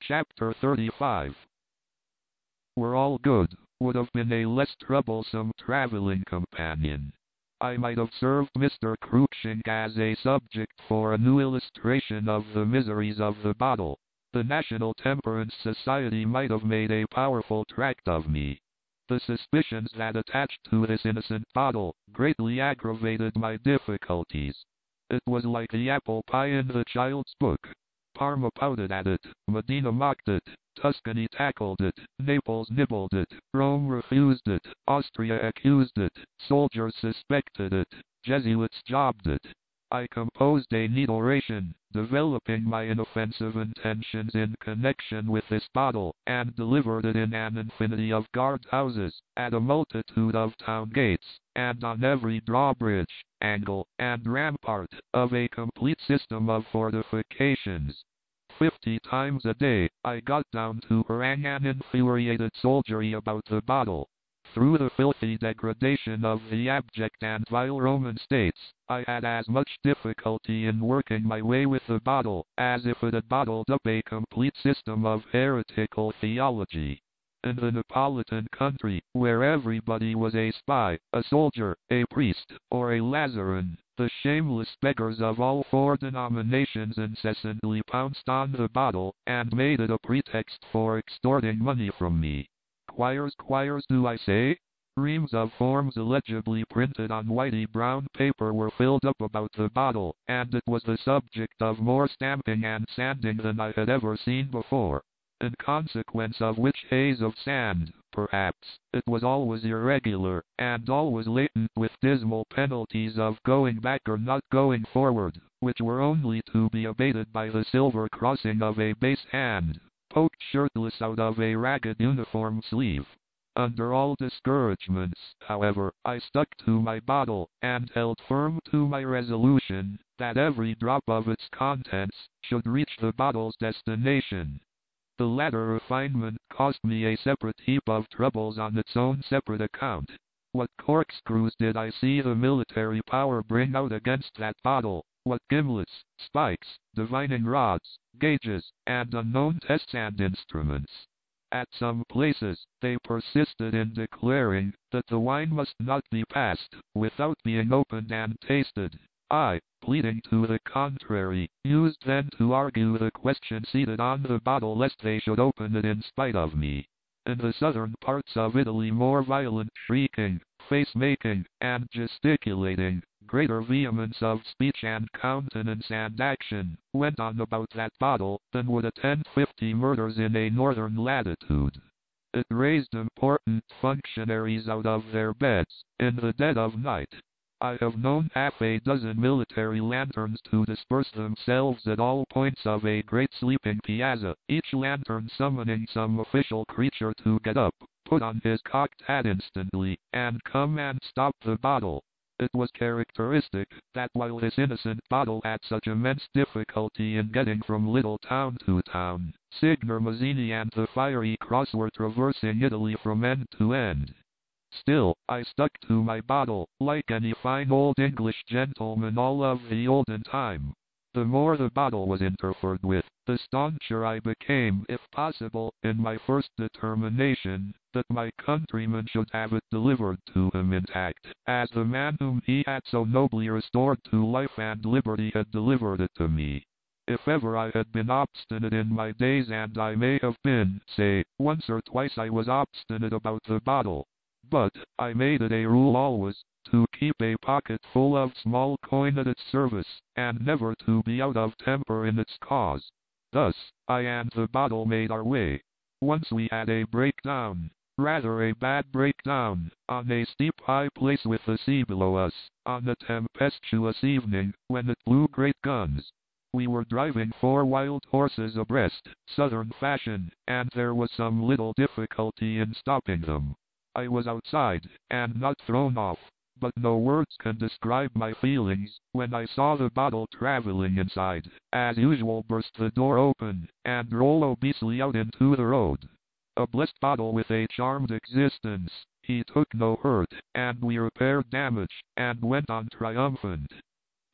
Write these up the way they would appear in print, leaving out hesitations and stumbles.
Chapter 35. We're all good would have been a less troublesome traveling companion. I might have served Mr. Cruikshank as a subject for a new illustration of the miseries of the bottle. The National Temperance Society might have made a powerful tract of me. The suspicions that attached to this innocent bottle greatly aggravated my difficulties. It was like the apple pie in the child's book. Parma pouted at it, Modena mocked it, Tuscany tackled it, Naples nibbled it, Rome refused it, Austria accused it, soldiers suspected it, Jesuits jobbed it. I composed a neat oration, developing my inoffensive intentions in connection with this bottle, and delivered it in an infinity of guardhouses, at a multitude of town gates, and on every drawbridge, angle, and rampart of a complete system of fortifications. 50 times a day, I got down to harangue an infuriated soldiery about the bottle. Through the filthy degradation of the abject and vile Roman states, I had as much difficulty in working my way with the bottle, as if it had bottled up a complete system of heretical theology. In the Neapolitan country, where everybody was a spy, a soldier, a priest, or a Lazaran, the shameless beggars of all four denominations incessantly pounced on the bottle, and made it a pretext for extorting money from me. Quires do I say? Reams of forms illegibly printed on whitey brown paper were filled up about the bottle, and it was the subject of more stamping and sanding than I had ever seen before. In consequence of which haze of sand, perhaps, it was always irregular, and always latent with dismal penalties of going back or not going forward, which were only to be abated by the silver crossing of a base hand, poked shirtless out of a ragged uniform sleeve. Under all discouragements, however, I stuck to my bottle, and held firm to my resolution, that every drop of its contents should reach the bottle's destination. The latter refinement cost me a separate heap of troubles on its own separate account. What corkscrews did I see the military power bring out against that bottle? What gimlets, spikes, divining rods, gauges, and unknown tests and instruments. At some places, they persisted in declaring that the wine must not be passed without being opened and tasted. I, pleading to the contrary, used then to argue the question seated on the bottle lest they should open it in spite of me. In the southern parts of Italy more violent shrieking, face-making, and gesticulating, greater vehemence of speech and countenance and action, went on about that bottle, than would attend 50 murders in a northern latitude. It raised important functionaries out of their beds, in the dead of night. I have known half a dozen military lanterns to disperse themselves at all points of a great sleeping piazza, each lantern summoning some official creature to get up, put on his cocked hat instantly, and come and stop the bottle. It was characteristic that while this innocent bottle had such immense difficulty in getting from little town to town, Signor Mazzini and the Fiery Cross were traversing Italy from end to end. Still, I stuck to my bottle, like any fine old English gentleman all of the olden time. The more the bottle was interfered with, the stauncher I became, if possible, in my first determination, that my countryman should have it delivered to him intact, as the man whom he had so nobly restored to life and liberty had delivered it to me. If ever I had been obstinate in my days, and I may have been, say, once or twice I was obstinate about the bottle. But, I made it a rule always, to keep a pocket full of small coin at its service, and never to be out of temper in its cause. Thus, I and the bottle made our way. Once we had a breakdown, rather a bad breakdown, on a steep high place with the sea below us, on a tempestuous evening, when it blew great guns. We were driving 4 wild horses abreast, southern fashion, and there was some little difficulty in stopping them. I was outside, and not thrown off, but no words can describe my feelings, when I saw the bottle traveling inside, as usual burst the door open, and roll obesely out into the road. A blessed bottle with a charmed existence, he took no hurt, and we repaired damage, and went on triumphant.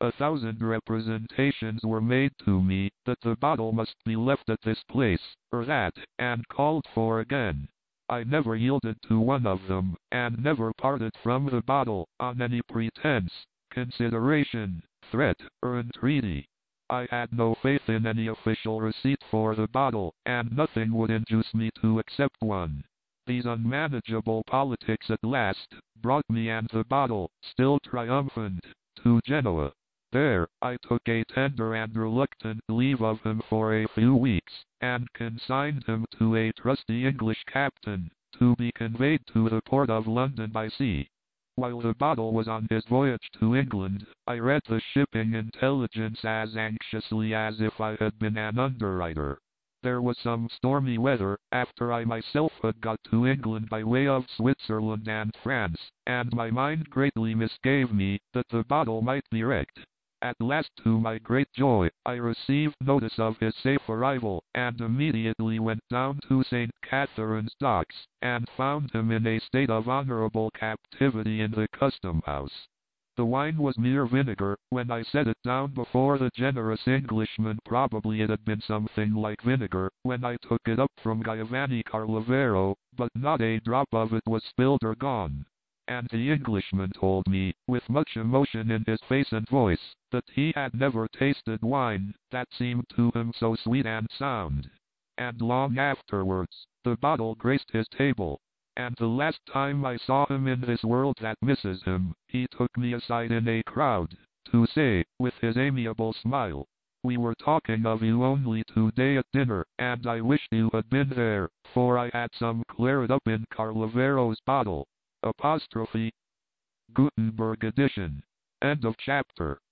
1,000 representations were made to me that the bottle must be left at this place, or that, and called for again. I never yielded to one of them, and never parted from the bottle, on any pretense, consideration, threat, or entreaty. I had no faith in any official receipt for the bottle, and nothing would induce me to accept one. These unmanageable politics at last brought me and the bottle, still triumphant, to Genoa. There, I took a tender and reluctant leave of him for a few weeks, and consigned him to a trusty English captain, to be conveyed to the port of London by sea. While the bottle was on his voyage to England, I read the shipping intelligence as anxiously as if I had been an underwriter. There was some stormy weather, after I myself had got to England by way of Switzerland and France, and my mind greatly misgave me that the bottle might be wrecked. At last, to my great joy, I received notice of his safe arrival, and immediately went down to St. Catherine's Docks, and found him in a state of honorable captivity in the custom house. The wine was mere vinegar. When I set it down before the generous Englishman, probably it had been something like vinegar when I took it up from Giovanni Carlavero, but not a drop of it was spilled or gone. And the Englishman told me, with much emotion in his face and voice, that he had never tasted wine that seemed to him so sweet and sound. And long afterwards, the bottle graced his table. And the last time I saw him in this world that misses him, he took me aside in a crowd, to say, with his amiable smile, "We were talking of you only today at dinner, and I wished you had been there, for I had some claret up in Carlavero's bottle." Apostrophe. Gutenberg edition. End of chapter.